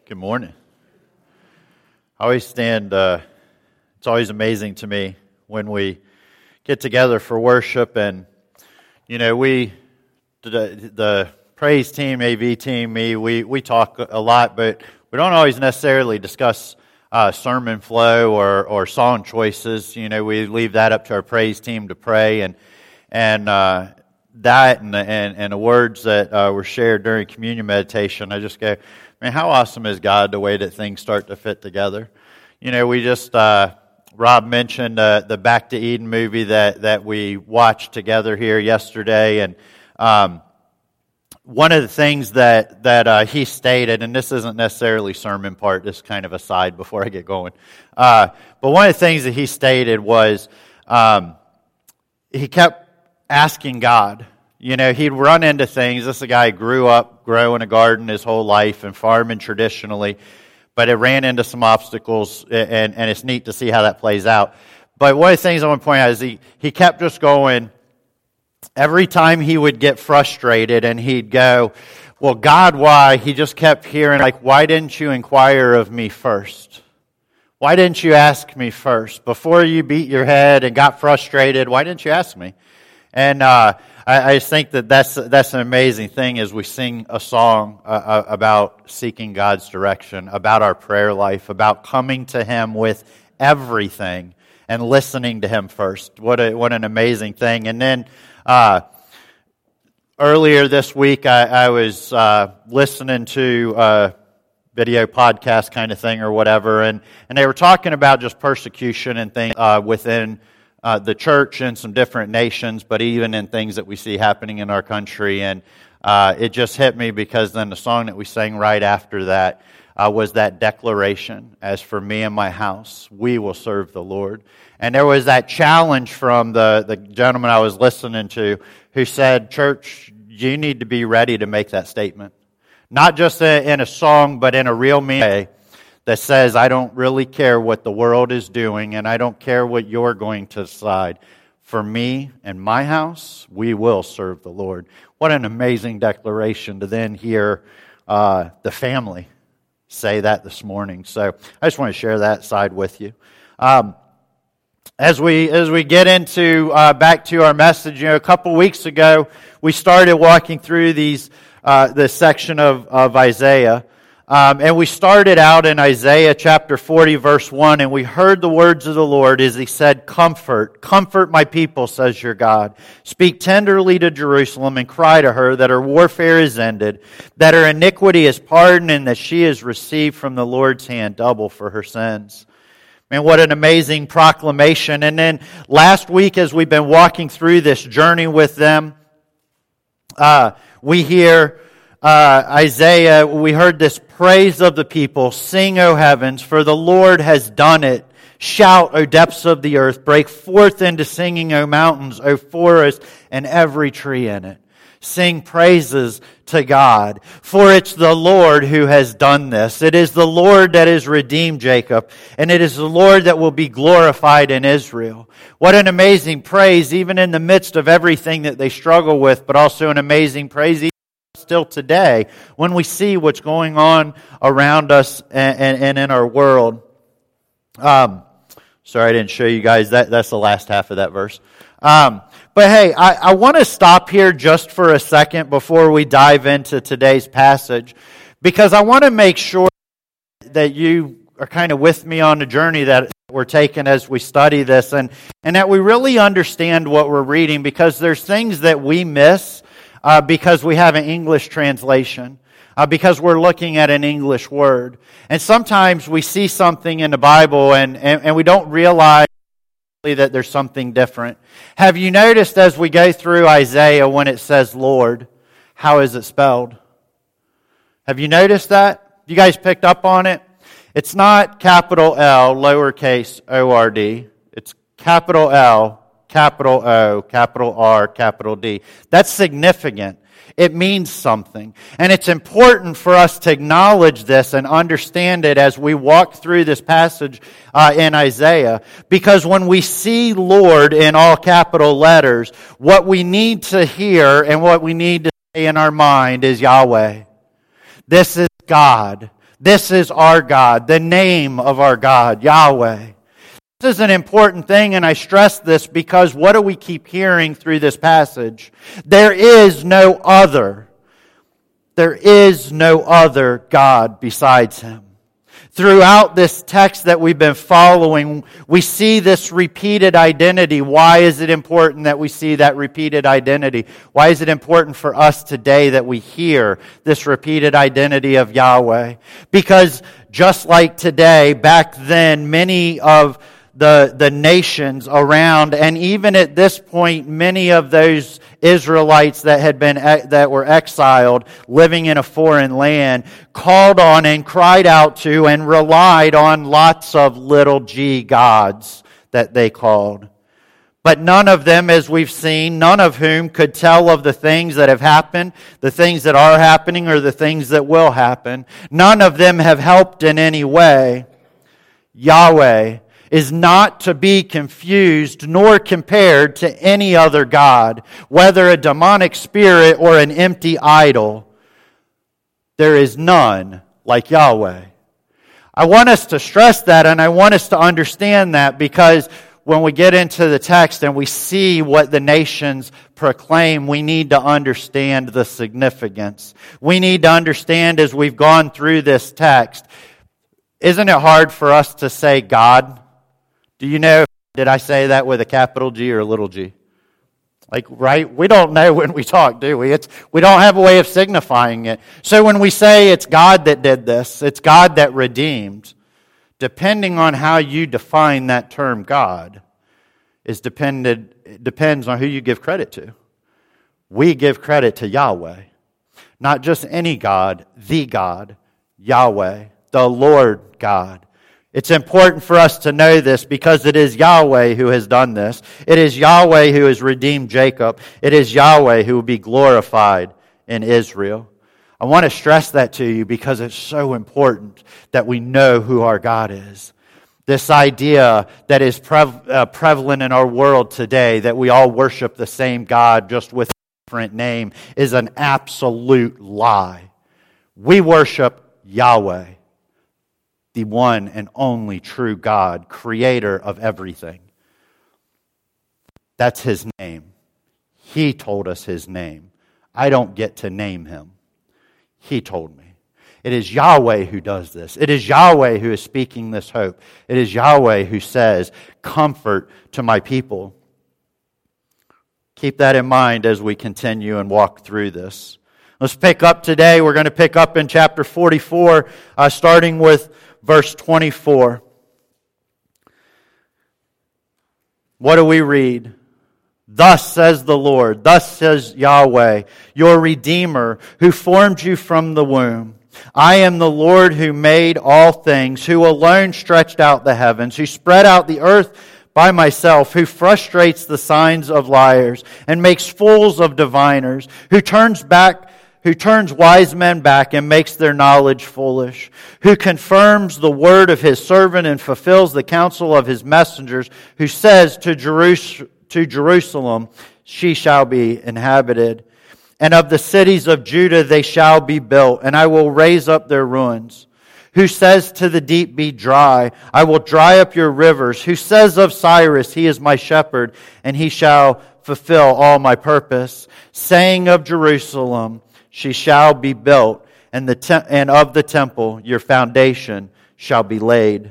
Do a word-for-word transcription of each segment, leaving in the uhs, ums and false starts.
Good morning. I always stand, uh, it's always amazing to me when we get together for worship and, you know, we, the, the praise team, A V team, me, we, we talk a lot, but we don't always necessarily discuss uh, sermon flow or, or song choices. You know, we leave that up to our praise team to pray, and and uh, that and, and, and the words that uh, were shared during communion meditation, I just go, man, how awesome is God, the way that things start to fit together. You know, we just, uh, Rob mentioned uh, the Back to Eden movie that, that we watched together here yesterday, and um, one of the things that, that uh, he stated, and this isn't necessarily sermon part, this is kind of a side before I get going, uh, but one of the things that he stated was um, he kept asking God. You know, he'd run into things. This is a guy who grew up growing a garden his whole life and farming traditionally, but it ran into some obstacles, and, and it's neat to see how that plays out. But one of the things I want to point out is he, he kept just going. Every time he would get frustrated and he'd go, well, God, why? He just kept hearing, like, why didn't you inquire of me first? Why didn't you ask me first? Before you beat your head and got frustrated, why didn't you ask me? And uh, I, I just think that that's, that's an amazing thing as we sing a song uh, about seeking God's direction, about our prayer life, about coming to Him with everything and listening to Him first. What a, what an amazing thing. And then uh, earlier this week, I, I was uh, listening to a video podcast kind of thing or whatever, and, and they were talking about just persecution and things uh, within Uh, the church in some different nations, but even in things that we see happening in our country. And uh, it just hit me because then the song that we sang right after that uh, was that declaration, as for me and my house, we will serve the Lord. And there was that challenge from the, the gentleman I was listening to who said, church, you need to be ready to make that statement. Not just in a song, but in a real way. That says, I don't really care what the world is doing, and I don't care what you're going to decide. For me and my house, we will serve the Lord. What an amazing declaration to then hear uh, the family say that this morning. So I just want to share that side with you. Um, as we as we get into uh, back to our message, you know, a couple weeks ago we started walking through these uh, this section of of Isaiah. Um, and we started out in Isaiah chapter forty, verse one, and we heard the words of the Lord as He said, Comfort, comfort my people, says your God. Speak tenderly to Jerusalem and cry to her that her warfare is ended, that her iniquity is pardoned, and that she has received from the Lord's hand double for her sins. Man, what an amazing proclamation. And then last week, as we've been walking through this journey with them, uh, we hear Uh, Isaiah, we heard this praise of the people. Sing, O heavens, for the Lord has done it. Shout, O depths of the earth. Break forth into singing, O mountains, O forest, and every tree in it. Sing praises to God, for it's the Lord who has done this. It is the Lord that has redeemed Jacob, and it is the Lord that will be glorified in Israel. What an amazing praise, even in the midst of everything that they struggle with, but also an amazing praise still today when we see what's going on around us and, and, and in our world. Um, sorry I didn't show you guys that. That's the last half of that verse. Um, but hey, I, I want to stop here just for a second before we dive into today's passage, because I want to make sure that you are kind of with me on the journey that we're taking as we study this, and, and that we really understand what we're reading, because there's things that we miss Uh, because we have an English translation, uh, because we're looking at an English word. And sometimes we see something in the Bible and, and, and we don't realize that there's something different. Have you noticed as we go through Isaiah when it says Lord, how is it spelled? Have you noticed that? You guys picked up on it? It's not capital L, lowercase O R D. It's capital L, capital O, capital R, capital D. That's significant. It means something. And it's important for us to acknowledge this and understand it as we walk through this passage uh, in Isaiah. Because when we see Lord in all capital letters, what we need to hear and what we need to say in our mind is Yahweh. This is God. This is our God, the name of our God, Yahweh. This is an important thing, and I stress this because what do we keep hearing through this passage? There is no other. There is no other God besides Him. Throughout this text that we've been following, we see this repeated identity. Why is it important that we see that repeated identity? Why is it important for us today that we hear this repeated identity of Yahweh? Because just like today, back then, many of the, the nations around, and even at this point, many of those Israelites that had been that were exiled, living in a foreign land, called on and cried out to and relied on lots of little g gods that they called. But none of them, as we've seen, none of whom could tell of the things that have happened, the things that are happening, or the things that will happen. None of them have helped in any way. Yahweh is not to be confused nor compared to any other god, whether a demonic spirit or an empty idol. There is none like Yahweh. I want us to stress that, and I want us to understand that, because when we get into the text and we see what the nations proclaim, we need to understand the significance. We need to understand as we've gone through this text. Isn't it hard for us to say God? Do you know, did I say that with a capital G or a little g? Like, right? We don't know when we talk, do we? It's, we don't have a way of signifying it. So when we say it's God that did this, it's God that redeemed, depending on how you define that term God, is depended, it depends on who you give credit to. We give credit to Yahweh. Not just any God, the God, Yahweh, the Lord God. It's important for us to know this because it is Yahweh who has done this. It is Yahweh who has redeemed Jacob. It is Yahweh who will be glorified in Israel. I want to stress that to you because it's so important that we know who our God is. This idea that is pre- uh, prevalent in our world today, that we all worship the same God just with a different name, is an absolute lie. We worship Yahweh, the one and only true God, creator of everything. That's His name. He told us His name. I don't get to name Him. He told me. It is Yahweh who does this. It is Yahweh who is speaking this hope. It is Yahweh who says, comfort to my people. Keep that in mind as we continue and walk through this. Let's pick up today. We're going to pick up in chapter forty-four, uh, starting with verse twenty-four. What do we read? Thus says the Lord, thus says Yahweh, your Redeemer, who formed you from the womb. I am the Lord who made all things, who alone stretched out the heavens, who spread out the earth by myself, who frustrates the signs of liars and makes fools of diviners, who turns back who turns wise men back and makes their knowledge foolish, who confirms the word of His servant and fulfills the counsel of His messengers, who says to Jerus- to Jerusalem, she shall be inhabited, and of the cities of Judah they shall be built, and I will raise up their ruins. Who says to the deep, be dry, I will dry up your rivers. Who says of Cyrus, he is my shepherd, and he shall fulfill all my purpose. Saying of Jerusalem, she shall be built, and the te- and of the temple your foundation shall be laid.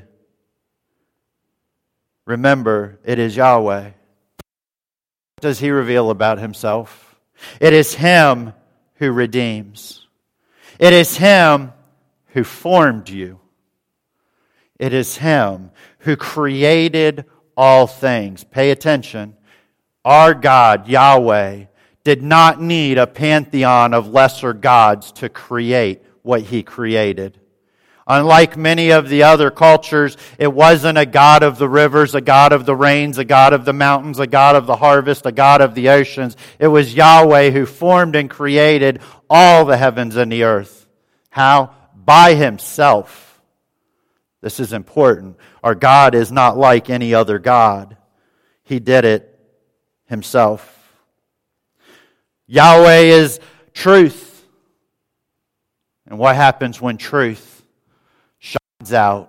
Remember, it is Yahweh. What does He reveal about Himself? It is Him who redeems. It is Him who formed you. It is Him who created all things. Pay attention. Our God, Yahweh, did not need a pantheon of lesser gods to create what He created. Unlike many of the other cultures, it wasn't a God of the rivers, a God of the rains, a God of the mountains, a God of the harvest, a God of the oceans. It was Yahweh who formed and created all the heavens and the earth. How? By Himself. This is important. Our God is not like any other God. He did it Himself. Yahweh is truth. And what happens when truth out.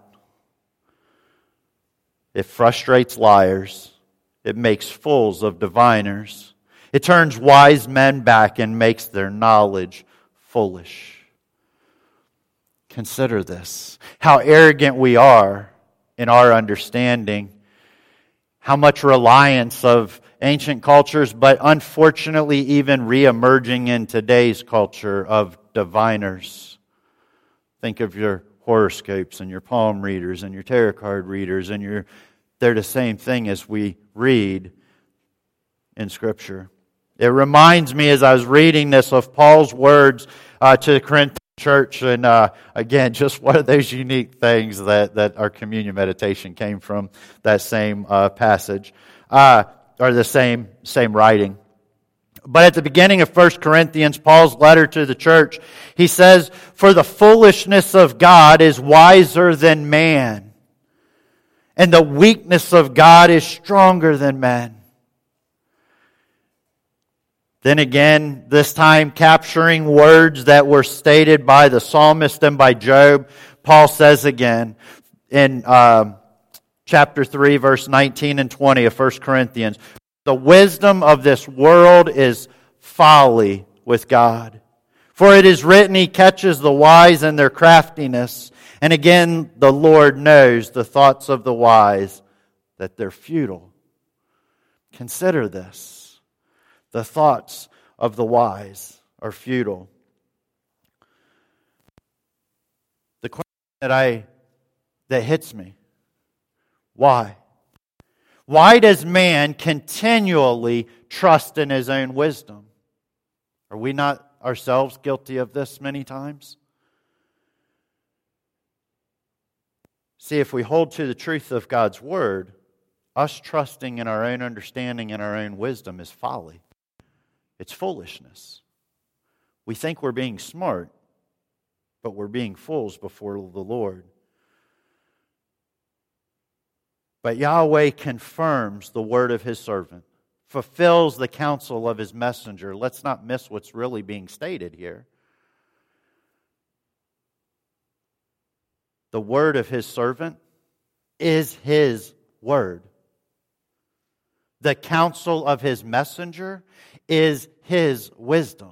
It frustrates liars. It makes fools of diviners. It turns wise men back and makes their knowledge foolish. Consider this. How arrogant we are in our understanding. How much reliance of ancient cultures, but unfortunately even re-emerging in today's culture of diviners. Think of your horoscopes and your palm readers and your tarot card readers, and your they're the same thing as we read in Scripture. It reminds me, as I was reading this, of Paul's words uh, to the Corinthian church, and uh, again, just one of those unique things that, that our communion meditation came from that same uh, passage, uh, or the same same writing. But at the beginning of First Corinthians, Paul's letter to the church, he says, "For the foolishness of God is wiser than man, and the weakness of God is stronger than man." Then again, this time capturing words that were stated by the psalmist and by Job, Paul says again in uh, chapter three, verse nineteen and twenty of First Corinthians, "The wisdom of this world is folly with God. For it is written, He catches the wise in their craftiness. And again, the Lord knows the thoughts of the wise, that they're futile." Consider this. The thoughts of the wise are futile. The question that I that hits me, why? Why does man continually trust in his own wisdom? Are we not ourselves guilty of this many times? See, if we hold to the truth of God's Word, us trusting in our own understanding and our own wisdom is folly. It's foolishness. We think we're being smart, but we're being fools before the Lord. But Yahweh confirms the word of His servant, fulfills the counsel of His messenger. Let's not miss what's really being stated here. The word of His servant is His word. The counsel of His messenger is His wisdom.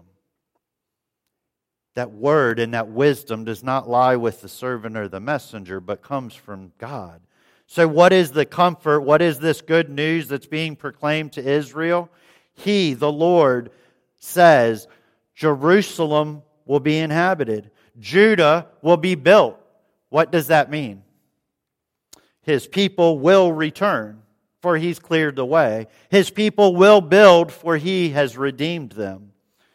That word and that wisdom does not lie with the servant or the messenger, but comes from God. So what is the comfort? What is this good news that's being proclaimed to Israel? He, the Lord, says, Jerusalem will be inhabited. Judah will be built. What does that mean? His people will return, for He's cleared the way. His people will build, for He has redeemed them.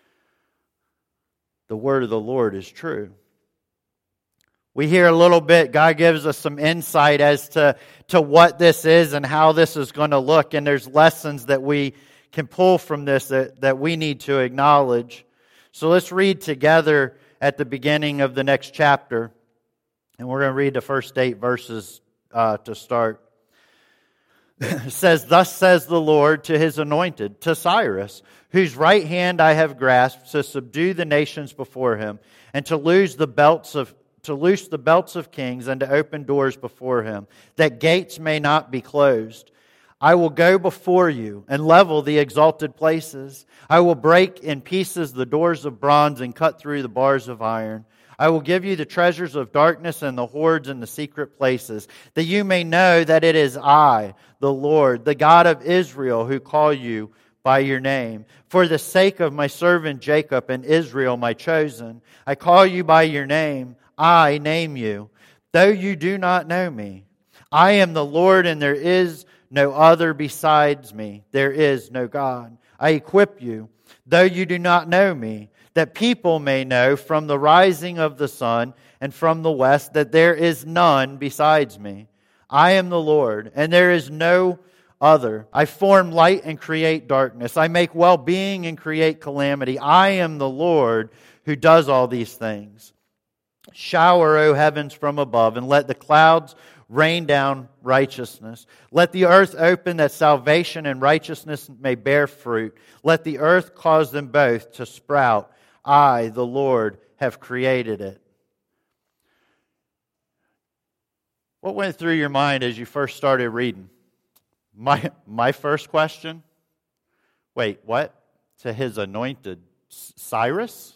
The word of the Lord is true. We hear a little bit, God gives us some insight as to, to what this is and how this is going to look. And there's lessons that we can pull from this that, that we need to acknowledge. So let's read together at the beginning of the next chapter. And we're going to read the first eight verses uh, to start. It says, "Thus says the Lord to His anointed, to Cyrus, whose right hand I have grasped, to subdue the nations before him, and to loose the belts of to loose the belts of kings, and to open doors before him, that gates may not be closed. I will go before you and level the exalted places. I will break in pieces the doors of bronze and cut through the bars of iron. I will give you the treasures of darkness and the hoards in the secret places, that you may know that it is I, the Lord, the God of Israel, who call you by your name. For the sake of my servant Jacob and Israel, my chosen, I call you by your name. I name you, though you do not know me. I am the Lord, and there is no other besides me. There is no God. I equip you, though you do not know me, that people may know from the rising of the sun and from the west that there is none besides me. I am the Lord, and there is no other. I form light and create darkness. I make well-being and create calamity. I am the Lord who does all these things. Shower, O heavens, from above, and let the clouds rain down righteousness. Let the earth open, that salvation and righteousness may bear fruit. Let the earth cause them both to sprout. I, the Lord, have created it." What went through your mind as you first started reading? My my first question? Wait, what? To his anointed Cyrus?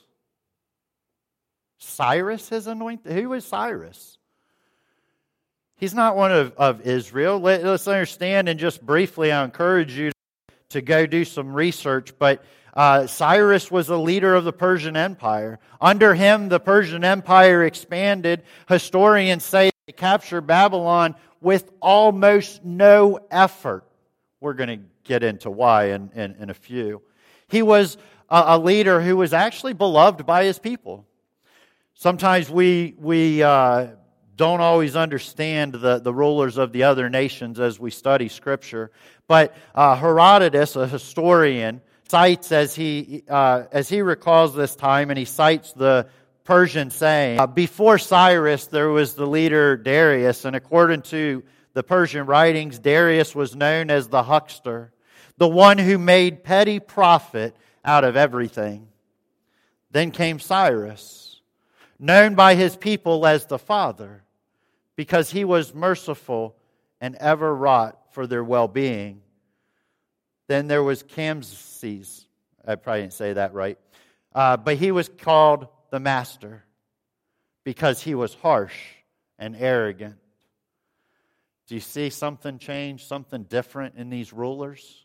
Cyrus his anointed? Who is Cyrus? He's not one of, of Israel. Let, let's understand, and just briefly, I encourage you to go do some research, but uh, Cyrus was a leader of the Persian Empire. Under him, the Persian Empire expanded. Historians say they captured Babylon with almost no effort. We're going to get into why in, in, in a few. He was a, a leader who was actually beloved by his people. Sometimes we we uh, don't always understand the, the rulers of the other nations as we study Scripture. But uh, Herodotus, a historian, cites as he uh, as he recalls this time, and he cites the Persian saying, uh, before Cyrus there was the leader Darius, and according to the Persian writings, Darius was known as the huckster, the one who made petty profit out of everything. Then came Cyrus, known by his people as the Father, because he was merciful and ever wrought for their well-being. Then there was Cambyses. I probably didn't say that right. Uh, but he was called the Master because he was harsh and arrogant. Do you see something change, something different in these rulers?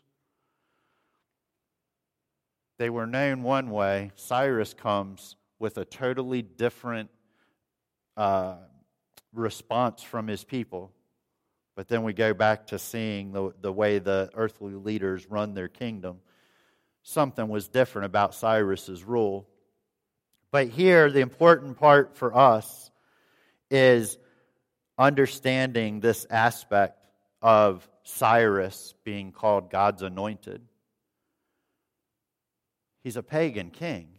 They were known one way. Cyrus comes with a totally different uh, response from his people. But then we go back to seeing the, the way the earthly leaders run their kingdom. Something was different about Cyrus's rule. But here, the important part for us is understanding this aspect of Cyrus being called God's anointed. He's a pagan king.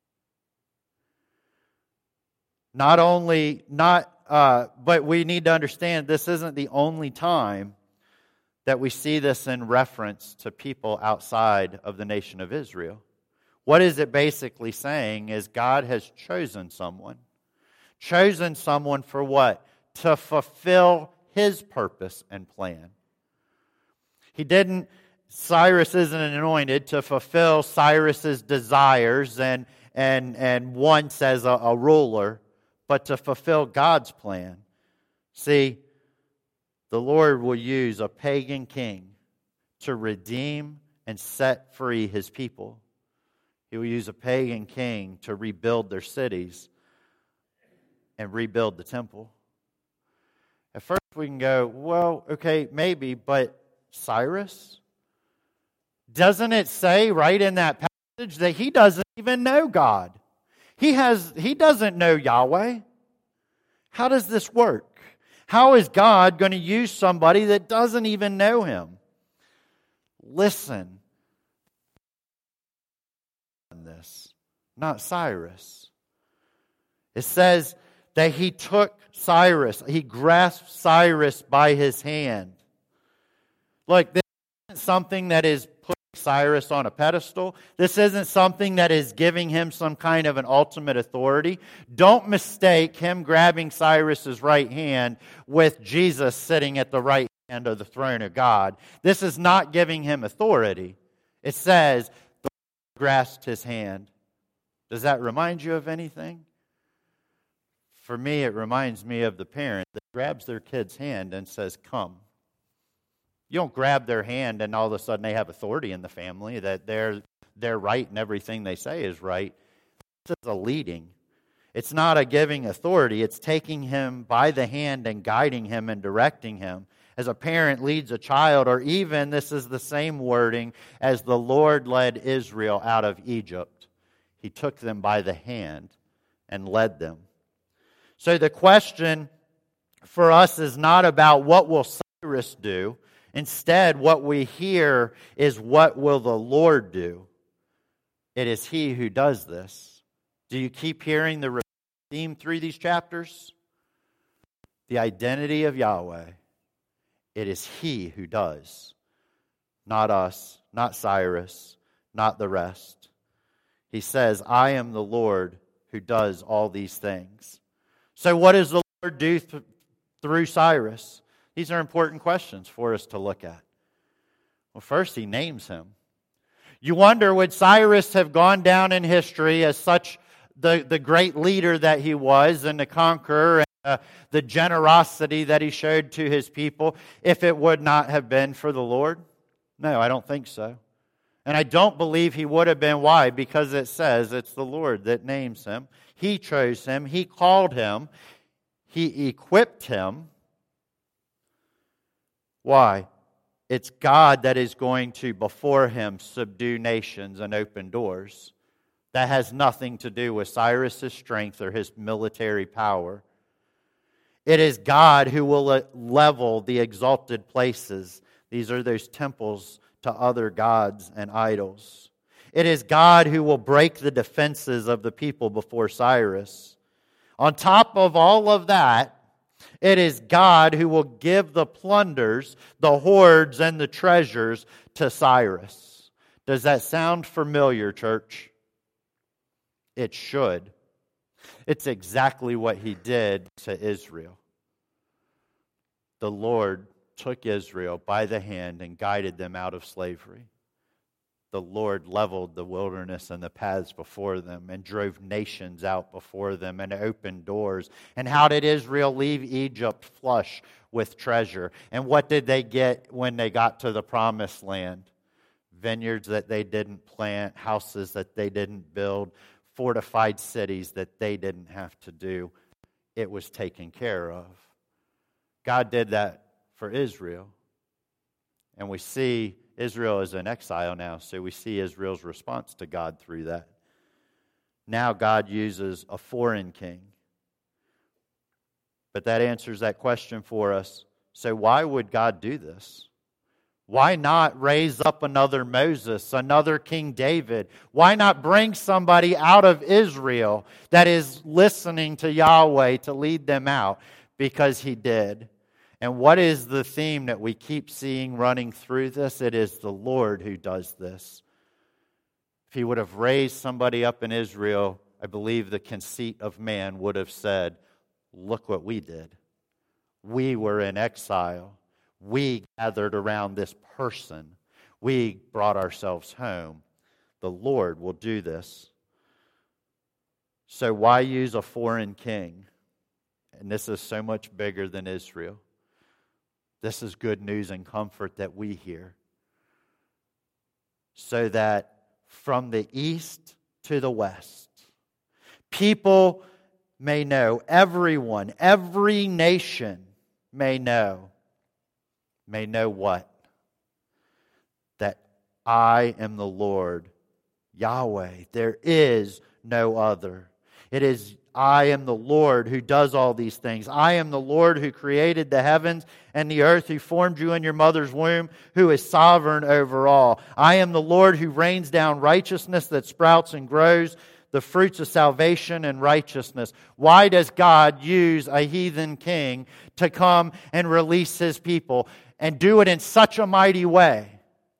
Not only, not, uh, but we need to understand this isn't the only time that we see this in reference to people outside of the nation of Israel. What is it basically saying is God has chosen someone. Chosen someone for what? To fulfill His purpose and plan. He didn't, Cyrus isn't anointed to fulfill Cyrus's desires and, and, and wants as a, a ruler, but to fulfill God's plan. See, the Lord will use a pagan king to redeem and set free His people. He will use a pagan king to rebuild their cities and rebuild the temple. At first we can go, well, okay, maybe, but Cyrus? Doesn't it say right in that passage that he doesn't even know God? He has, he doesn't know Yahweh. How does this work? How is God going to use somebody that doesn't even know Him? Listen. This, not Cyrus. It says that he took Cyrus, he grasped Cyrus by his hand. Look, this isn't something that is putting Cyrus on a pedestal. This isn't something that is giving him some kind of an ultimate authority. Don't mistake him grabbing Cyrus's right hand with Jesus sitting at the right hand of the throne of God. This is not giving him authority. It says the Lord grasped his hand. Does that remind you of anything? For me, it reminds me of the parent that grabs their kid's hand and says, "Come." You don't grab their hand and all of a sudden they have authority in the family, that they're, they're right and everything they say is right. This is a leading. It's not a giving authority. It's taking him by the hand and guiding him and directing him. As a parent leads a child, or even this is the same wording as the Lord led Israel out of Egypt. He took them by the hand and led them. So the question for us is not about what will Cyrus do. Instead, what we hear is, what will the Lord do? It is He who does this. Do you keep hearing the theme through these chapters? The identity of Yahweh. It is He who does. Not us, not Cyrus, not the rest. He says, I am the Lord who does all these things. So what does the Lord do th- through Cyrus? These are important questions for us to look at. Well, first, he names him. You wonder, would Cyrus have gone down in history as such the, the great leader that he was and the conqueror and uh, the generosity that he showed to his people if it would not have been for the Lord? No, I don't think so. And I don't believe he would have been. Why? Because it says it's the Lord that names him. He chose him. He called him. He equipped him. Why? It's God that is going to, before him, subdue nations and open doors. That has nothing to do with Cyrus' strength or his military power. It is God who will level the exalted places. These are those temples to other gods and idols. It is God who will break the defenses of the people before Cyrus. On top of all of that, it is God who will give the plunders, the hoards, and the treasures to Cyrus. Does that sound familiar, church? It should. It's exactly what he did to Israel. The Lord took Israel by the hand and guided them out of slavery. The Lord leveled the wilderness and the paths before them and drove nations out before them and opened doors. And how did Israel leave Egypt flush with treasure? And what did they get when they got to the promised land? Vineyards that they didn't plant, houses that they didn't build, fortified cities that they didn't have to do. It was taken care of. God did that for Israel. And we see Israel is in exile now, so we see Israel's response to God through that. Now God uses a foreign king. But that answers that question for us. So why would God do this? Why not raise up another Moses, another King David? Why not bring somebody out of Israel that is listening to Yahweh to lead them out? Because he did. And what is the theme that we keep seeing running through this? It is the Lord who does this. If he would have raised somebody up in Israel, I believe the conceit of man would have said, look what we did. We were in exile. We gathered around this person. We brought ourselves home. The Lord will do this. So why use a foreign king? And this is so much bigger than Israel. This is good news and comfort that we hear. So that from the east to the west, people may know, everyone, every nation may know. May know what? That I am the Lord, Yahweh. There is no other. It is I am the Lord who does all these things. I am the Lord who created the heavens and the earth, who formed you in your mother's womb, who is sovereign over all. I am the Lord who rains down righteousness that sprouts and grows, the fruits of salvation and righteousness. Why does God use a heathen king to come and release his people and do it in such a mighty way?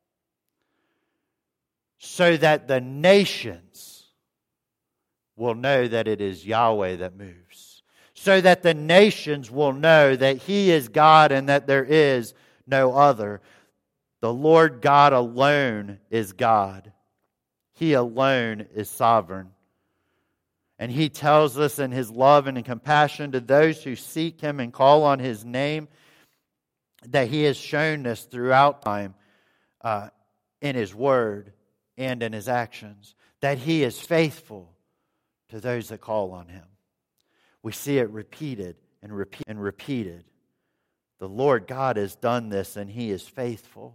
So that the nations will know that it is Yahweh that moves. So that the nations will know that he is God and that there is no other. The Lord God alone is God. He alone is sovereign. And he tells us in his love and in compassion to those who seek him and call on his name that he has shown this throughout time uh, in his word and in his actions. That he is faithful to those that call on him. We see it repeated and repeat and repeated. The Lord God has done this and he is faithful.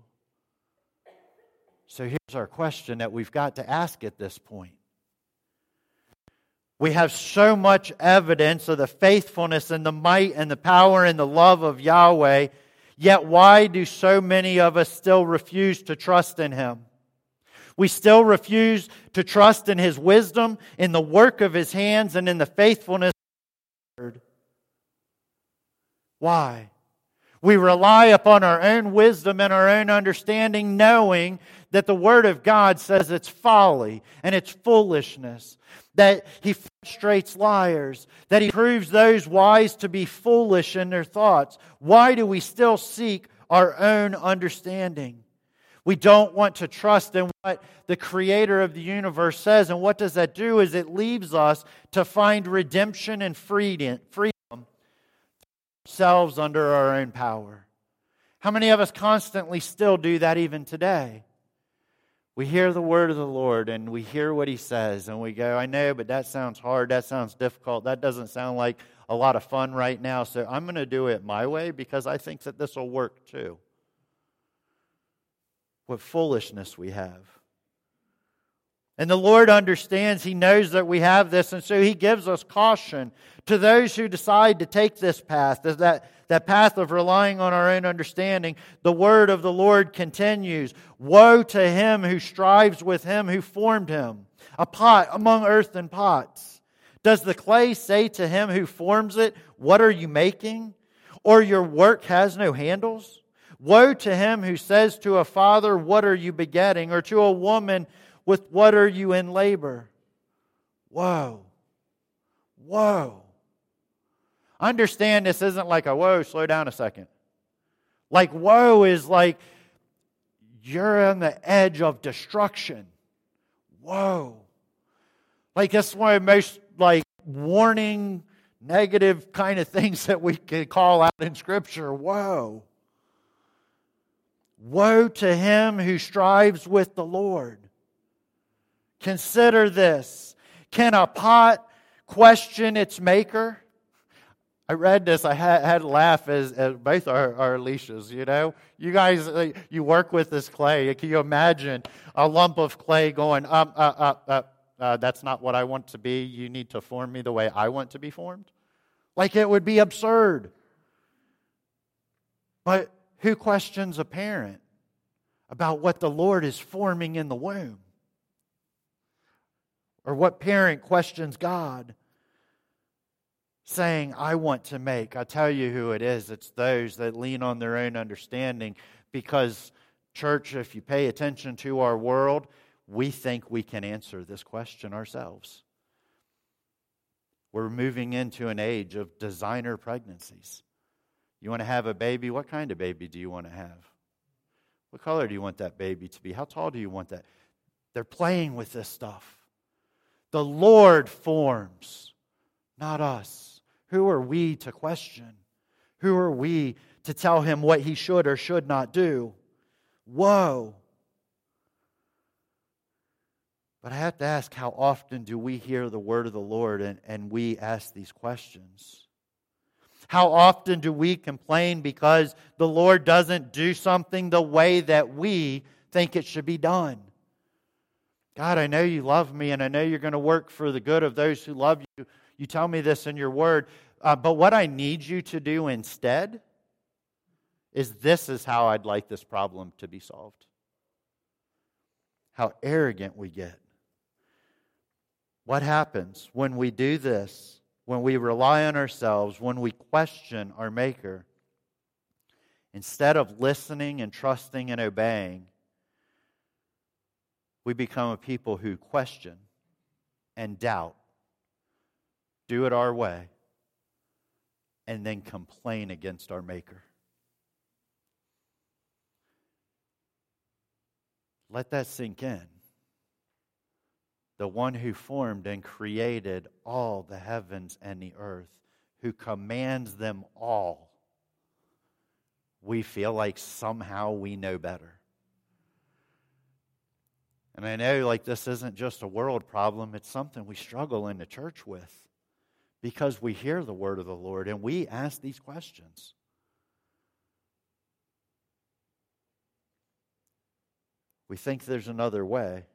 So here's our question that we've got to ask at this point. We have so much evidence of the faithfulness and the might and the power and the love of Yahweh, yet why do so many of us still refuse to trust in him? We still refuse to trust in his wisdom, in the work of his hands, and in the faithfulness of his word. Why? We rely upon our own wisdom and our own understanding, knowing that the Word of God says it's folly and it's foolishness, that He frustrates liars, that He proves those wise to be foolish in their thoughts, why do we still seek our own understanding? We don't want to trust in what the Creator of the universe says. And what does that do? Is it leaves us to find redemption and freedom, freedom ourselves under our own power. How many of us constantly still do that even today? We hear the word of the Lord and we hear what He says and we go, I know, but that sounds hard, that sounds difficult, that doesn't sound like a lot of fun right now, so I'm going to do it my way because I think that this will work too. What foolishness we have. And the Lord understands, He knows that we have this, and so He gives us caution to those who decide to take this path, that, that path of relying on our own understanding. The word of the Lord continues, woe to him who strives with Him who formed him, a pot among earthen pots. Does the clay say to him who forms it, what are you making? Or your work has no handles? Woe to him who says to a father, what are you begetting? Or to a woman, with what are you in labor? Whoa. Whoa. Understand this isn't like a whoa, slow down a second. Like whoa is like you're on the edge of destruction. Whoa. Like that's one of the most like warning, negative kind of things that we can call out in Scripture. Whoa. Woe to him who strives with the Lord. Consider this. Can a pot question its maker? I read this. I had, had to laugh as, as both our, our Alicias, you know. You guys, uh, you work with this clay. Can you imagine a lump of clay going, um, uh, uh, uh, uh, that's not what I want to be. You need to form me the way I want to be formed? Like it would be absurd. But who questions a parent about what the Lord is forming in the womb? Or what parent questions God, saying, I want to make? I tell you who it is. It's those that lean on their own understanding. Because, church, if you pay attention to our world, we think we can answer this question ourselves. We're moving into an age of designer pregnancies. You want to have a baby? What kind of baby do you want to have? What color do you want that baby to be? How tall do you want that? They're playing with this stuff. The Lord forms, not us. Who are we to question? Who are we to tell Him what He should or should not do? Whoa. But I have to ask, how often do we hear the word of the Lord and, and we ask these questions? How often do we complain because the Lord doesn't do something the way that we think it should be done? God, I know you love me and I know you're going to work for the good of those who love you. You tell me this in your word. Uh, but what I need you to do instead is this is how I'd like this problem to be solved. How arrogant we get. What happens when we do this, when we rely on ourselves, when we question our Maker? Instead of listening and trusting and obeying, we become a people who question and doubt, do it our way, and then complain against our Maker. Let that sink in. The one who formed and created all the heavens and the earth, who commands them all, we feel like somehow we know better. And I know like this isn't just a world problem, it's something we struggle in the church with because we hear the word of the Lord and we ask these questions. We think there's another way.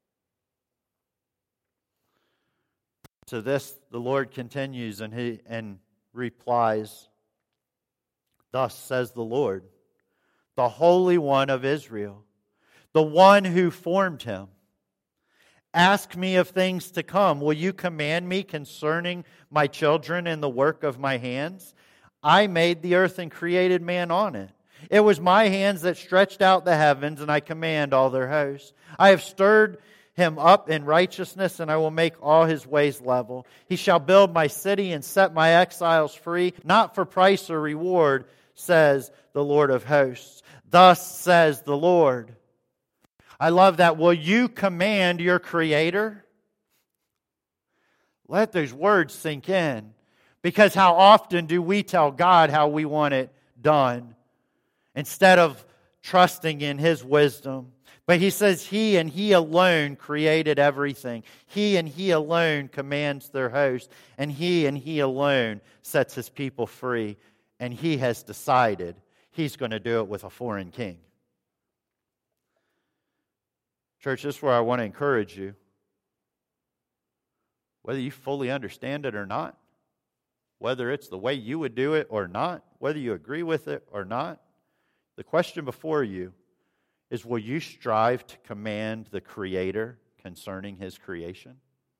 To this, the Lord continues and he and replies, thus says the Lord, the Holy One of Israel, the one who formed him. Ask me of things to come. Will you command me concerning my children and the work of my hands? I made the earth and created man on it. It was my hands that stretched out the heavens, and I command all their hosts. I have stirred him up in righteousness, and I will make all his ways level. He shall build my city and set my exiles free, not for price or reward, says the Lord of hosts. Thus says the Lord. I love that. Will you command your Creator? Let those words sink in. Because how often do we tell God how we want it done instead of trusting in His wisdom? But He says He and He alone created everything. He and He alone commands their host. And He and He alone sets His people free. And He has decided He's going to do it with a foreign king. Church, this is where I want to encourage you. Whether you fully understand it or not, whether it's the way you would do it or not, whether you agree with it or not, the question before you is, will you strive to command the Creator concerning His creation?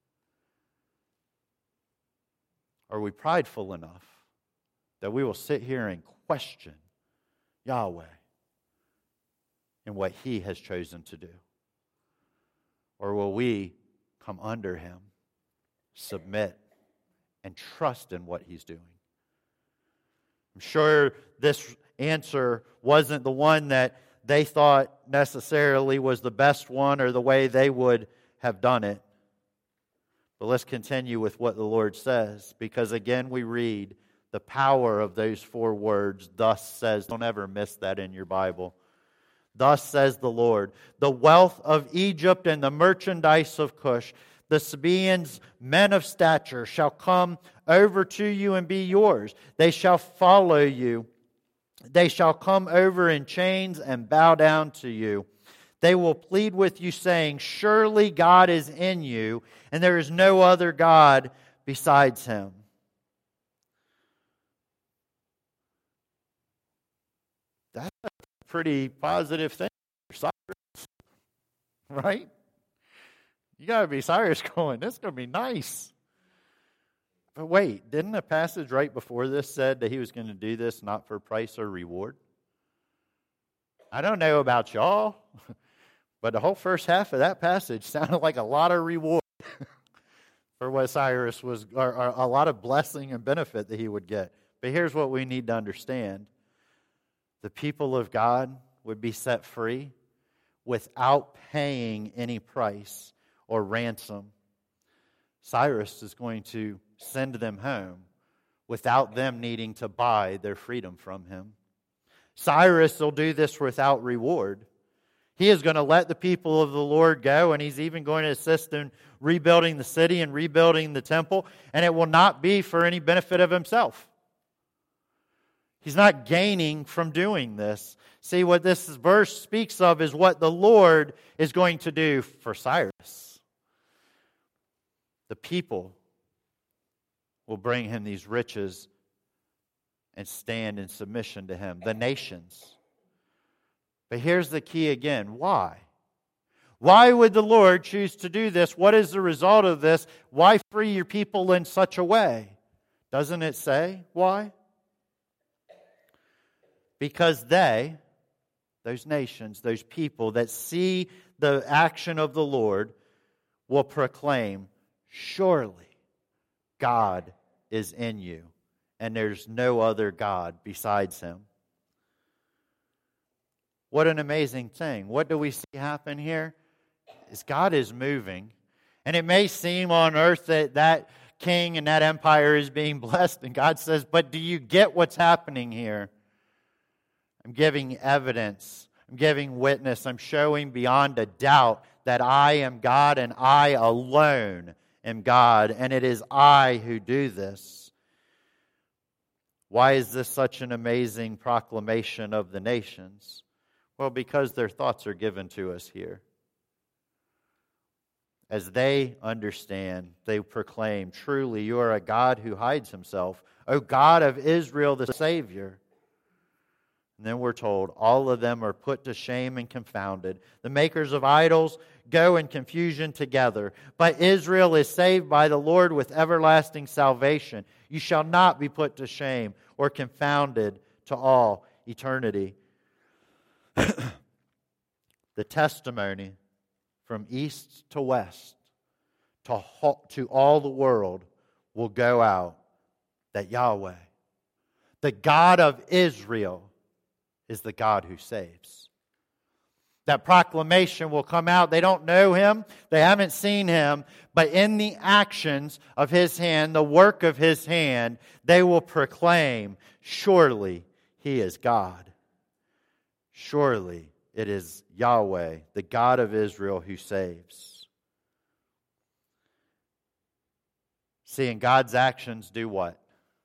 Are we prideful enough that we will sit here and question Yahweh and what He has chosen to do? Or will we come under Him, submit, and trust in what He's doing? I'm sure this answer wasn't the one that they thought necessarily was the best one or the way they would have done it. But let's continue with what the Lord says, because again we read the power of those four words, thus says. Don't ever miss that in your Bible. Thus says the Lord, the wealth of Egypt and the merchandise of Cush, the Sabaeans, men of stature, shall come over to you and be yours. They shall follow you. They shall come over in chains and bow down to you. They will plead with you, saying, surely God is in you, and there is no other God besides Him. That's a pretty positive thing for Cyrus, right? You got to be Cyrus going, this is going to be nice. But wait, didn't the passage right before this said that he was going to do this not for price or reward? I don't know about y'all, but the whole first half of that passage sounded like a lot of reward for what Cyrus was, or, or a lot of blessing and benefit that he would get. But here's what we need to understand. The people of God would be set free without paying any price or ransom. Cyrus is going to send them home without them needing to buy their freedom from him. Cyrus will do this without reward. He is going to let the people of the Lord go, and he's even going to assist in rebuilding the city and rebuilding the temple, and it will not be for any benefit of himself. He's not gaining from doing this. See, what this verse speaks of is what the Lord is going to do for Cyrus. The people will bring him these riches and stand in submission to him. The nations. But here's the key again. Why? Why would the Lord choose to do this? What is the result of this? Why free your people in such a way? Doesn't it say why? Because they, those nations, those people that see the action of the Lord will proclaim, surely God is in you, and there's no other God besides Him. What an amazing thing. What do we see happen here? Is God is moving. And it may seem on earth that that king and that empire is being blessed, and God says, but do you get what's happening here? I'm giving evidence. I'm giving witness. I'm showing beyond a doubt that I am God and I alone am God, and it is I who do this. Why is this such an amazing proclamation of the nations? Well, because their thoughts are given to us here. As they understand, they proclaim, truly you are a God who hides Himself, O God of Israel, the Savior. And then we're told, all of them are put to shame and confounded. The makers of idols go in confusion together. But Israel is saved by the Lord with everlasting salvation. You shall not be put to shame or confounded to all eternity. The testimony from east to west to, to all the world will go out that Yahweh, the God of Israel, is the God who saves. That proclamation will come out. They don't know Him. They haven't seen Him. But in the actions of His hand, the work of His hand, they will proclaim, surely He is God. Surely it is Yahweh, the God of Israel, who saves. Seeing God's actions do what?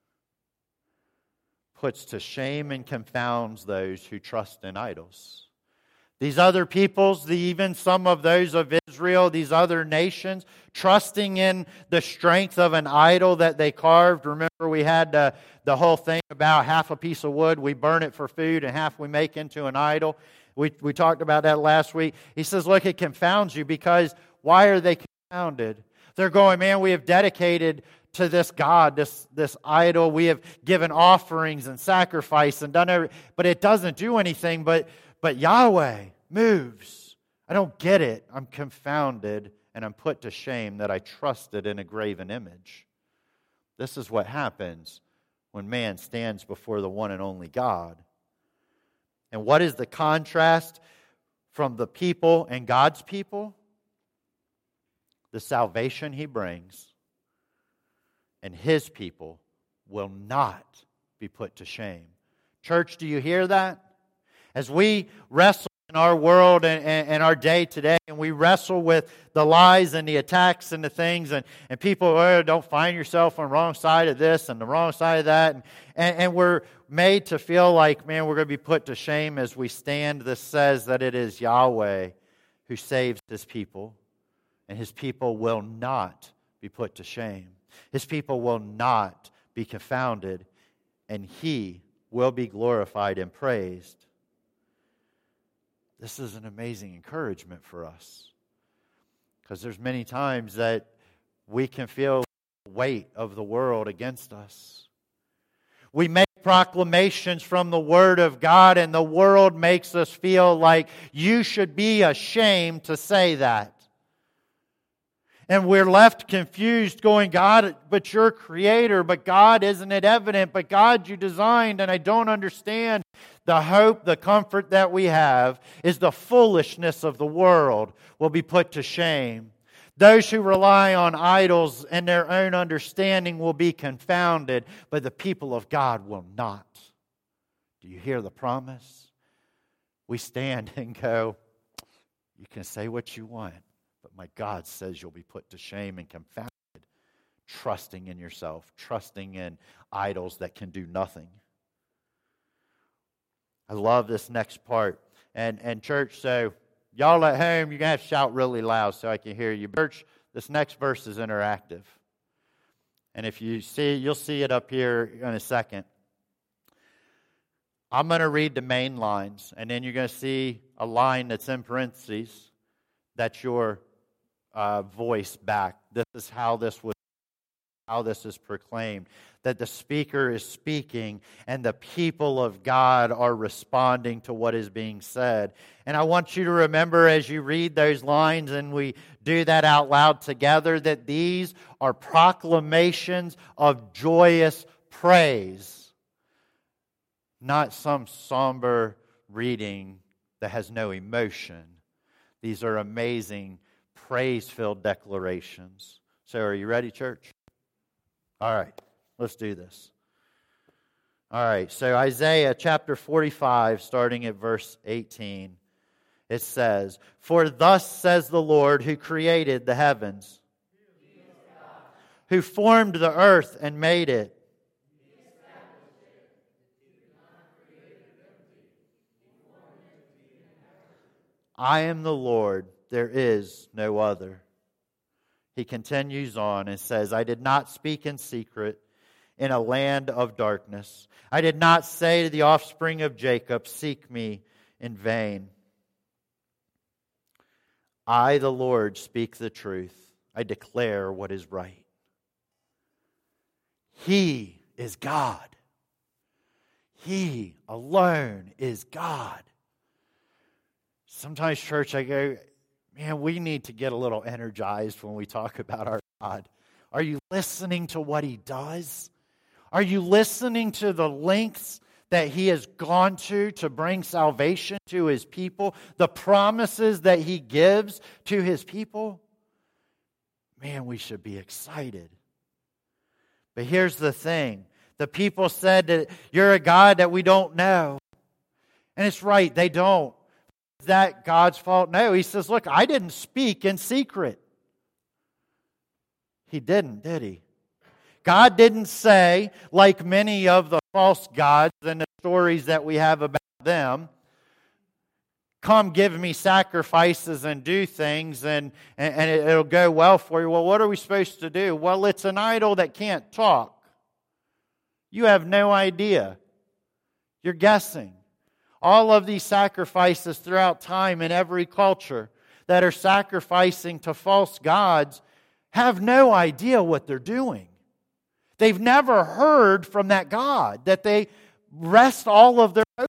Puts to shame and confounds those who trust in idols. These other peoples, the, even some of those of Israel, these other nations, trusting in the strength of an idol that they carved. Remember, we had the, the whole thing about half a piece of wood, we burn it for food, and half we make into an idol. We, we talked about that last week. He says, look, it confounds you because why are they confounded? They're going, man, we have dedicated to this God, this, this idol. We have given offerings and sacrifice and done everything, but it doesn't do anything. But, but Yahweh moves. I don't get it. I'm confounded and I'm put to shame that I trusted in a graven image. This is what happens when man stands before the one and only God. And what is the contrast from the people and God's people? The salvation He brings. And His people will not be put to shame. Church, do you hear that? As we wrestle in our world and, and, and our day today, and we wrestle with the lies and the attacks and the things, and, and people, oh, don't find yourself on the wrong side of this and the wrong side of that. And, and, and we're made to feel like, man, we're going to be put to shame as we stand. This says that it is Yahweh who saves His people, and His people will not be put to shame. His people will not be confounded, and He will be glorified and praised. This is an amazing encouragement for us, because there's many times that we can feel the weight of the world against us. We make proclamations from the Word of God, and the world makes us feel like you should be ashamed to say that. And we're left confused going, God, but you're Creator, but God, isn't it evident? But God, you designed, and I don't understand. The hope, the comfort that we have is the foolishness of the world will be put to shame. Those who rely on idols and their own understanding will be confounded, but the people of God will not. Do you hear the promise? We stand and go, you can say what you want, but my God says you'll be put to shame and confounded, trusting in yourself, trusting in idols that can do nothing. I love this next part. And, and church, so y'all at home, you're going to have to shout really loud so I can hear you. Church, this next verse is interactive. And if you see, you'll see it up here in a second. I'm going to read the main lines, and then you're going to see a line that's in parentheses. That's your uh, voice back. This is how this was, how this is proclaimed. That the speaker is speaking and the people of God are responding to what is being said. And I want you to remember as you read those lines and we do that out loud together that these are proclamations of joyous praise. Not some somber reading that has no emotion. These are amazing praise-filled declarations. So are you ready, church? All right. Let's do this. All right, so Isaiah chapter forty-five, starting at verse eighteen, it says, "For thus says the Lord who created the heavens, who formed the earth and made it, I am the Lord, there is no other." He continues on and says, "I did not speak in secret in a land of darkness. I did not say to the offspring of Jacob, seek me in vain. I, the Lord, speak the truth. I declare what is right." He is God. He alone is God. Sometimes, church, I go, man, we need to get a little energized when we talk about our God. Are you listening to what He does? Are you listening to the lengths that He has gone to to bring salvation to His people? The promises that He gives to His people? Man, we should be excited. But here's the thing. The people said that you're a God that we don't know. And it's right, they don't. Is that God's fault? No. He says, look, I didn't speak in secret. He didn't, did He? God didn't say, like many of the false gods and the stories that we have about them, come give me sacrifices and do things and, and, and it, it'll go well for you. Well, what are we supposed to do? Well, it's an idol that can't talk. You have no idea. You're guessing. All of these sacrifices throughout time in every culture that are sacrificing to false gods have no idea what they're doing. They've never heard from that God that they rest all of their hope.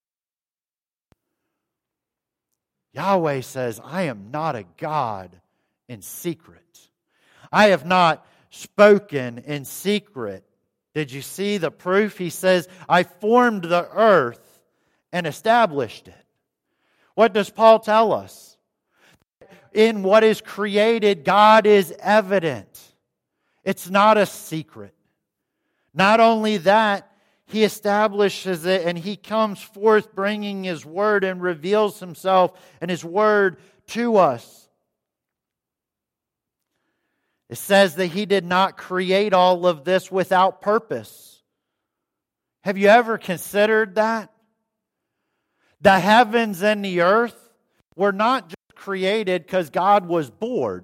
Yahweh says, I am not a God in secret. I have not spoken in secret. Did you see the proof? He says, I formed the earth and established it. What does Paul tell us? In what is created, God is evident. It's not a secret. Not only that, He establishes it and He comes forth bringing His Word and reveals Himself and His Word to us. It says that He did not create all of this without purpose. Have you ever considered that? The heavens and the earth were not just created because God was bored.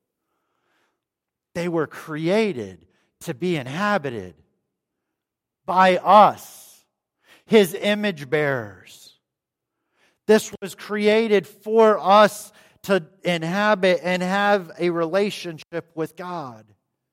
They were created to be inhabited by us, His image bearers. This was created for us to inhabit and have a relationship with God.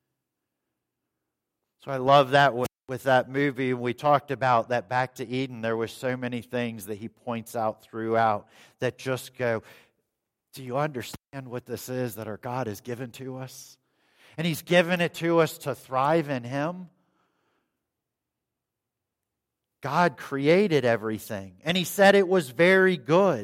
So I love that with, with that movie. We talked about that Back to Eden. There were so many things that he points out throughout that just go, do you understand what this is that our God has given to us? And He's given it to us to thrive in Him. God created everything, and He said it was very good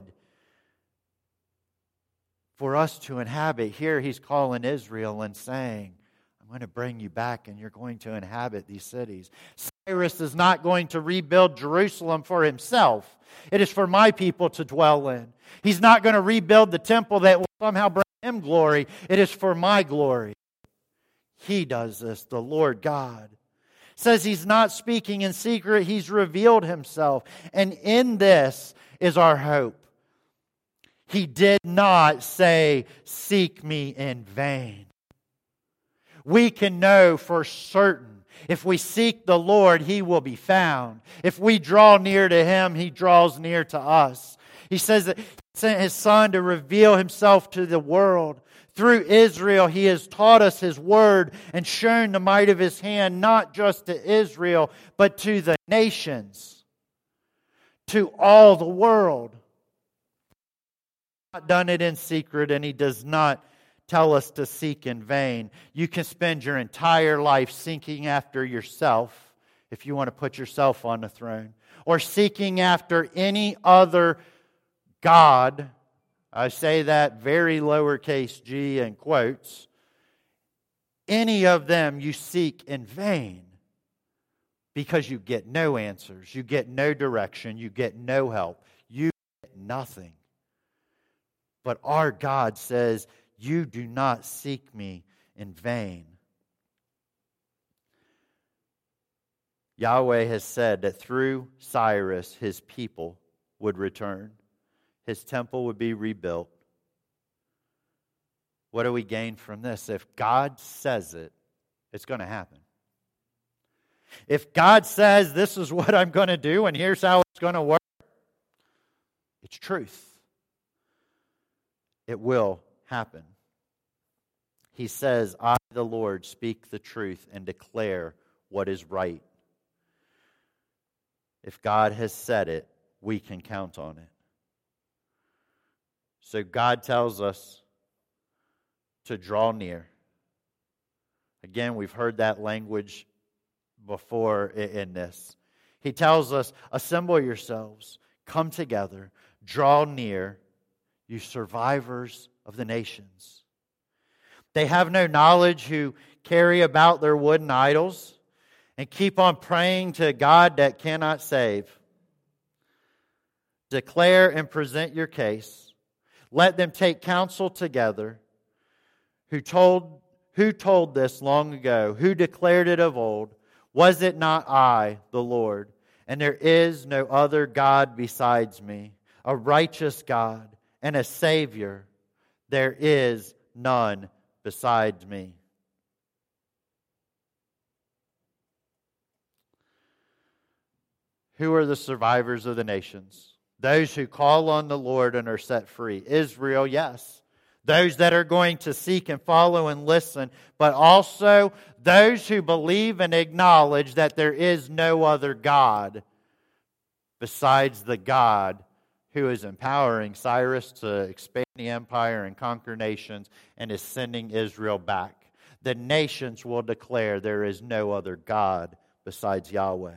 for us to inhabit. Here He's calling Israel and saying, I'm going to bring you back and you're going to inhabit these cities. Cyrus is not going to rebuild Jerusalem for himself. It is for my people to dwell in. He's not going to rebuild the temple that will somehow bring Him glory. It is for my glory. He does this, the Lord God. Says He's not speaking in secret. He's revealed Himself. And in this is our hope. He did not say, seek me in vain. We can know for certain, if we seek the Lord, He will be found. If we draw near to Him, He draws near to us. He says that He sent His Son to reveal Himself to the world. Through Israel, He has taught us His word and shown the might of His hand, not just to Israel, but to the nations, to all the world. He has not done it in secret, and He does not tell us to seek in vain. You can spend your entire life seeking after yourself, if you want to put yourself on the throne, or seeking after any other God. I say that very lowercase g in quotes. Any of them you seek in vain because you get no answers, you get no direction, you get no help, you get nothing. But our God says, you do not seek me in vain. Yahweh has said that through Cyrus, His people would return. His temple would be rebuilt. What do we gain from this? If God says it, it's going to happen. If God says this is what I'm going to do and here's how it's going to work, it's truth. It will happen. He says, I, the Lord, speak the truth and declare what is right. If God has said it, we can count on it. So God tells us to draw near. Again, we've heard that language before in this. He tells us, assemble yourselves, come together, draw near, you survivors of the nations. They have no knowledge who carry about their wooden idols and keep on praying to God that cannot save. Declare and present your case. Let them take counsel together. Who told, who told this long ago? Who declared it of old? Was it not I, the Lord? And there is no other God besides me, a righteous God and a Savior. There is none besides me. Who are the survivors of the nations? Those who call on the Lord and are set free. Israel, yes. Those that are going to seek and follow and listen, but also those who believe and acknowledge that there is no other God besides the God who is empowering Cyrus to expand the empire and conquer nations and is sending Israel back. The nations will declare there is no other God besides Yahweh.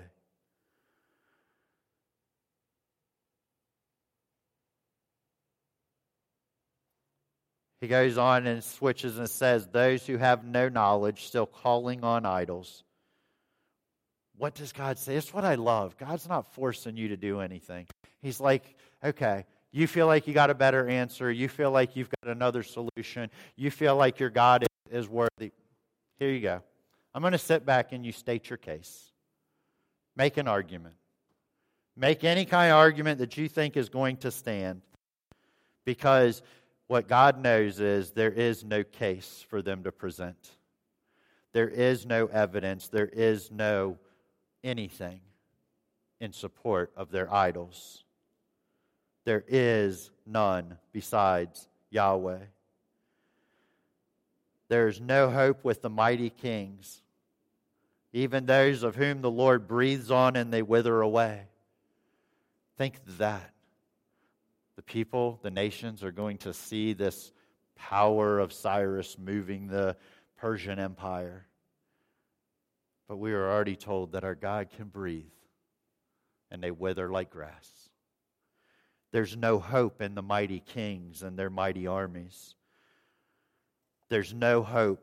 He goes on and switches and says, those who have no knowledge, still calling on idols. What does God say? It's what I love. God's not forcing you to do anything. He's like, okay, you feel like you got a better answer. You feel like you've got another solution. You feel like your God is worthy. Here you go. I'm going to sit back and you state your case. Make an argument. Make any kind of argument that you think is going to stand. Because what God knows is there is no case for them to present. There is no evidence. There is no anything in support of their idols. There is none besides Yahweh. There is no hope with the mighty kings, even those of whom the Lord breathes on and they wither away. Think of that. The people, the nations are going to see this power of Cyrus moving the Persian Empire. But we are already told that our God can breathe and they wither like grass. There's no hope in the mighty kings and their mighty armies. There's no hope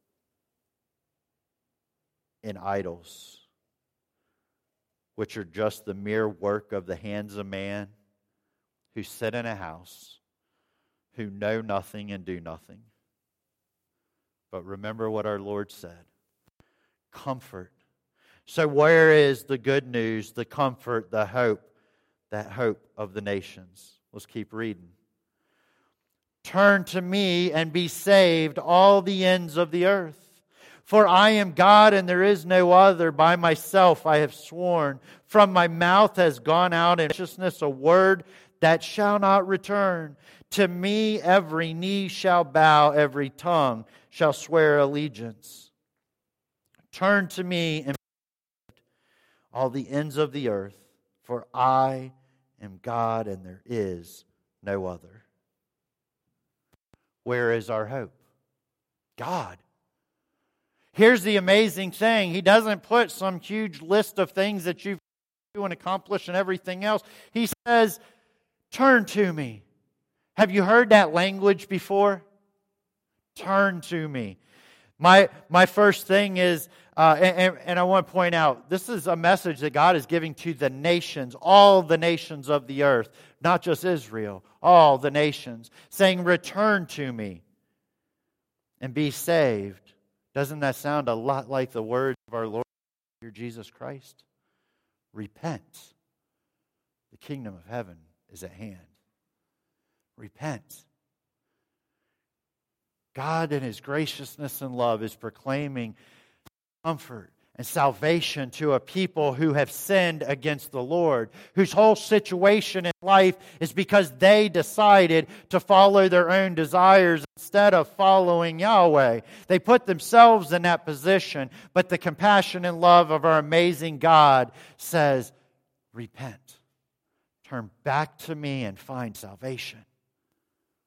in idols, which are just the mere work of the hands of man, who sit in a house, who know nothing and do nothing. But remember what our Lord said. Comfort. So where is the good news, the comfort, the hope, that hope of the nations? Let's keep reading. Turn to me and be saved, all the ends of the earth. For I am God and there is no other. By myself I have sworn. From my mouth has gone out in righteousness a word that shall not return. To me every knee shall bow, every tongue shall swear allegiance. Turn to me and all the ends of the earth, for I am God and there is no other. Where is our hope? God. Here's the amazing thing. He doesn't put some huge list of things that you do and accomplish and everything else. He says, turn to me. Have you heard that language before? Turn to me. My my first thing is, uh, and, and I want to point out, this is a message that God is giving to the nations, all the nations of the earth, not just Israel, all the nations, saying, return to me and be saved. Doesn't that sound a lot like the words of our Lord Jesus Christ? Repent. The kingdom of heaven is at hand. Repent. God in His graciousness and love is proclaiming comfort and salvation to a people who have sinned against the Lord, whose whole situation in life is because they decided to follow their own desires instead of following Yahweh. They put themselves in that position, but the compassion and love of our amazing God says, repent. Turn back to me and find salvation.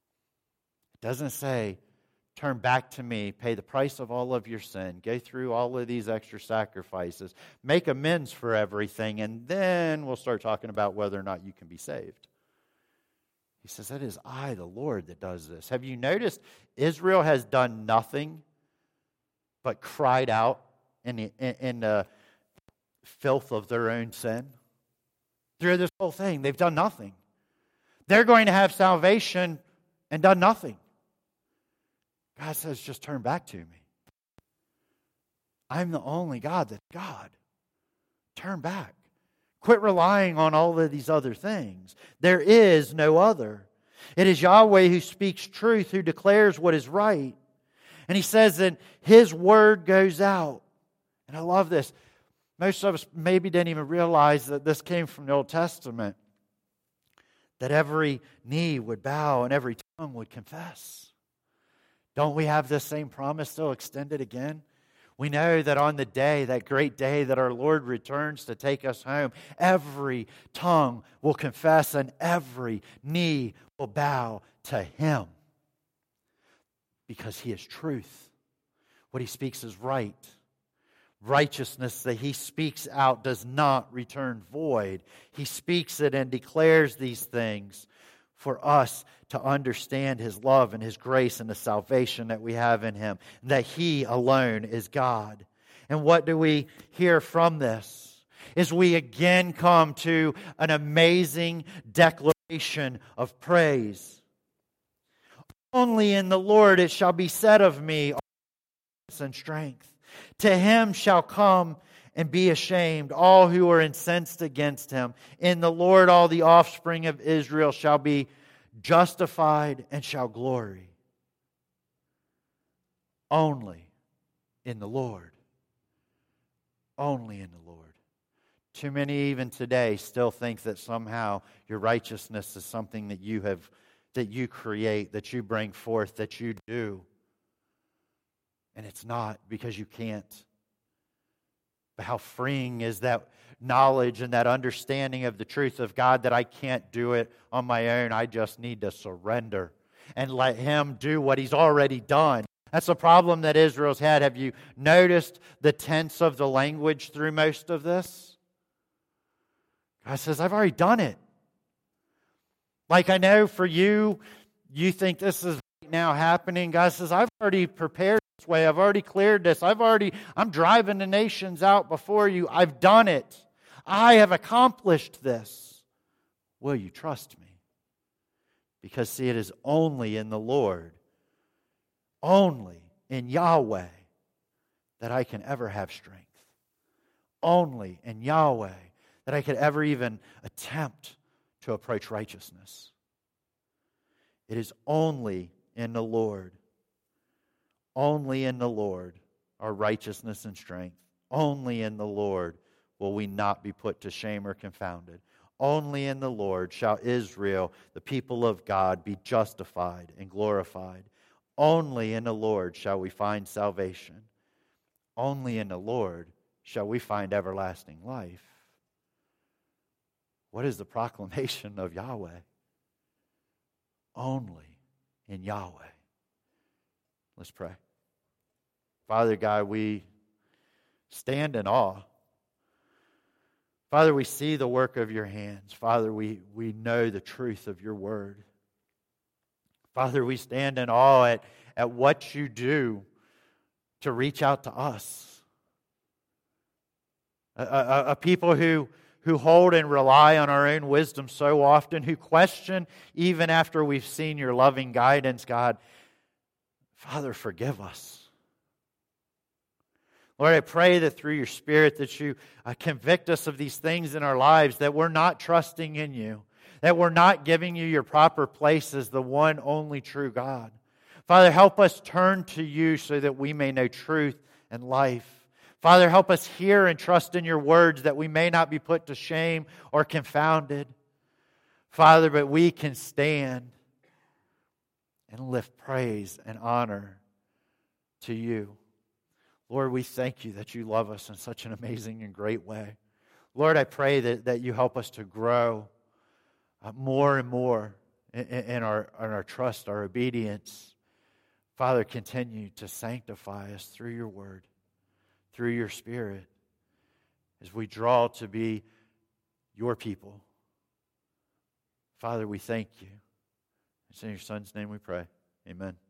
It doesn't say, turn back to me, pay the price of all of your sin, go through all of these extra sacrifices, make amends for everything, and then we'll start talking about whether or not you can be saved. He says, that is I, the Lord, that does this. Have you noticed Israel has done nothing but cried out in the, in, in the filth of their own sin? Through this whole thing, they've done nothing. They're going to have salvation and done nothing. God says, just turn back to me. I'm the only God that's God. Turn back. Quit relying on all of these other things. There is no other. It is Yahweh who speaks truth, who declares what is right. And he says that his word goes out. And I love this. Most of us maybe didn't even realize that this came from the Old Testament. That every knee would bow and every tongue would confess. Don't we have this same promise still extended again? We know that on the day, that great day that our Lord returns to take us home, every tongue will confess and every knee will bow to Him. Because He is truth. What He speaks is right. Righteousness that He speaks out does not return void. He speaks it and declares these things for us to understand His love and His grace and the salvation that we have in Him. That He alone is God. And what do we hear from this? Is we again come to an amazing declaration of praise. Only in the Lord it shall be said of me, and strength. To Him shall come and be ashamed all who are incensed against Him. In the Lord all the offspring of Israel shall be justified and shall glory. Only in the Lord. Only in the Lord. Too many even today still think that somehow your righteousness is something that you have, that you create, that you bring forth, that you do. And it's not, because you can't. But how freeing is that knowledge and that understanding of the truth of God that I can't do it on my own. I just need to surrender and let Him do what He's already done. That's the problem that Israel's had. Have you noticed the tense of the language through most of this? God says, I've already done it. Like I know for you, you think this is right now happening. God says, I've already prepared this way. I've already cleared this. I've already, I'm driving the nations out before you. I've done it. I have accomplished this. Will you trust me? Because see, it is only in the Lord, only in Yahweh, that I can ever have strength. Only in Yahweh that I could ever even attempt to approach righteousness. It is only in the Lord. Only in the Lord are righteousness and strength. Only in the Lord will we not be put to shame or confounded. Only in the Lord shall Israel, the people of God, be justified and glorified. Only in the Lord shall we find salvation. Only in the Lord shall we find everlasting life. What is the proclamation of Yahweh? Only in Yahweh. Let's pray. Father God, we stand in awe. Father, we see the work of your hands. Father, we, we know the truth of your word. Father, we stand in awe at, at what you do to reach out to us. A, a, a people who, who hold and rely on our own wisdom so often, who question even after we've seen your loving guidance, God. Father, forgive us. Lord, I pray that through your Spirit that you uh, convict us of these things in our lives, that we're not trusting in you, that we're not giving you your proper place as the one only true God. Father, help us turn to you so that we may know truth and life. Father, help us hear and trust in your words that we may not be put to shame or confounded. Father, but we can stand and lift praise and honor to you. Lord, we thank you that you love us in such an amazing and great way. Lord, I pray that, that you help us to grow uh, more and more in our, in our trust, our obedience. Father, continue to sanctify us through your word, through your Spirit, as we draw to be your people. Father, we thank you. It's in your Son's name we pray. Amen.